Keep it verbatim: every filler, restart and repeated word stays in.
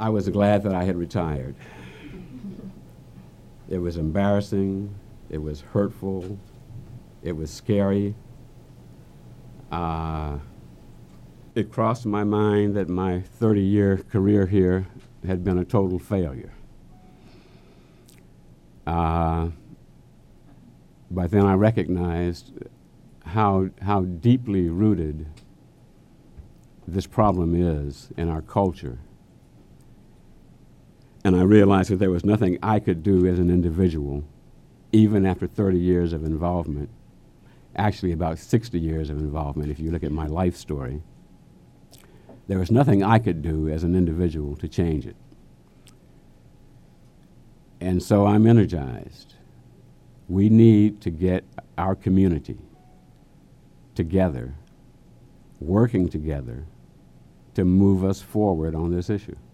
I was glad that I had retired. It was embarrassing, it was hurtful, it was scary. Uh, it crossed my mind that my thirty-year career here had been a total failure. Uh, but then I recognized how, how deeply rooted this problem is in our culture. And I realized that there was nothing I could do as an individual, even after thirty years of involvement, actually about sixty years of involvement if you look at my life story. There was nothing I could do as an individual to change it. And so I'm energized. We need to get our community together, working together to move us forward on this issue.